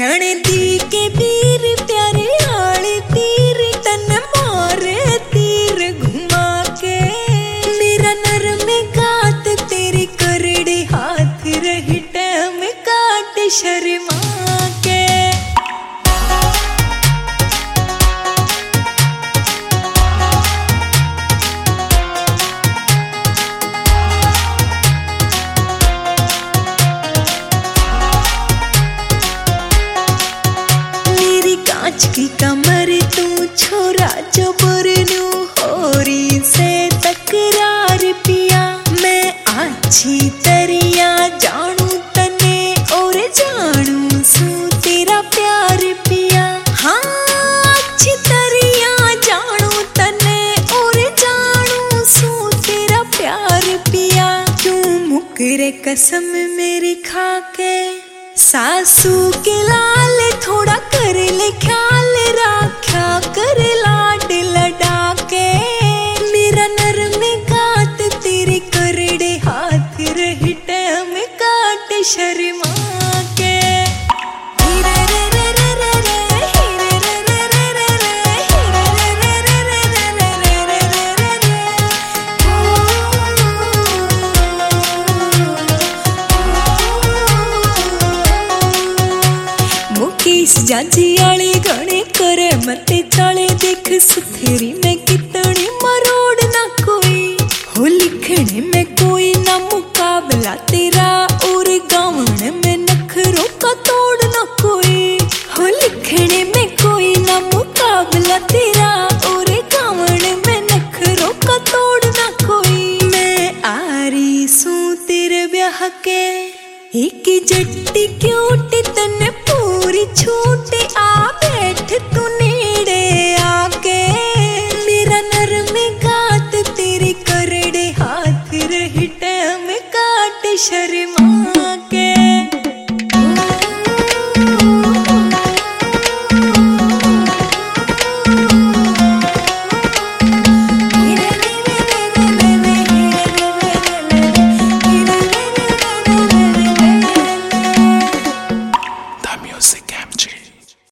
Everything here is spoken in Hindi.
ननदी के पीर प्यारे आले तीर तन मारे तीर घुमा के मेरा नरम गात तेरे करड़े हाथ रही टैम काट शर्मा के। कांच की कमर तू छोरा जो बुरनू होरी से तकरार पिया मैं अच्छी तरिया जानू तने और जानू सू तेरा प्यार पिया। हाँ अच्छी तरिया जानू तने और जानू सू तेरा प्यार पिया। तू मुकरे कसम मेरी खाके सासू के लाल थोड़ा कर ले ख्याल राख्या कर लाड लडा के मेरा नरम गात तेरे करड़े हाथ रही टैम काट शर्मा के। मुकेश जाजी आले गाने करे मते चाले देख सुथेरी में कितनी मरोड़ ना कोई हो लिखने में कोई ना मुकाबला तेरा और गावण में नखरों का तोड़ ना कोई हो लिखने में कोई ना मुकाबला तेरा और गावण में नखरों का तोड़ ना कोई। मैं आ रही सू तेरे ब्याह के एक जट्टी क्यूटी तने पूरी छूट आ बैठ तू नेड़े आके मेरा नरम गात तेरे करड़े हाथ रही टैम काट शर्मा।